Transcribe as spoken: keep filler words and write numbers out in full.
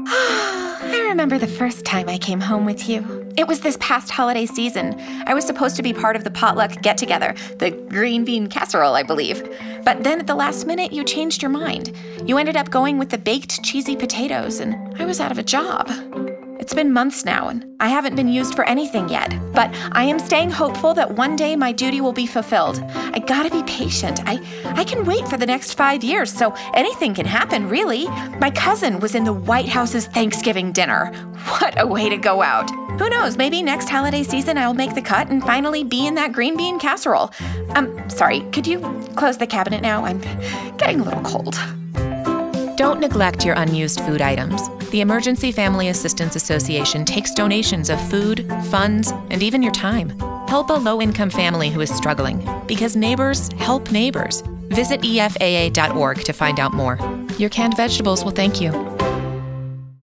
I remember the first time I came home with you. It was this past holiday season. I was supposed to be part of the potluck get-together, the green bean casserole, I believe. But then at the last minute, you changed your mind. You ended up going with the baked cheesy potatoes, and I was out of a job. It's been months now, and I haven't been used for anything yet. But I am staying hopeful that one day my duty will be fulfilled. I gotta be patient. I, I can wait for the next five years, so anything can happen, really. My cousin was in the White House's Thanksgiving dinner. What a way to go out. Who knows, maybe next holiday season I'll make the cut and finally be in that green bean casserole. Um, sorry, could you close the cabinet now? I'm getting a little cold. Don't neglect your unused food items. The Emergency Family Assistance Association takes donations of food, funds, and even your time. Help a low-income family who is struggling, because neighbors help neighbors. Visit E F A A dot org to find out more. Your canned vegetables will thank you.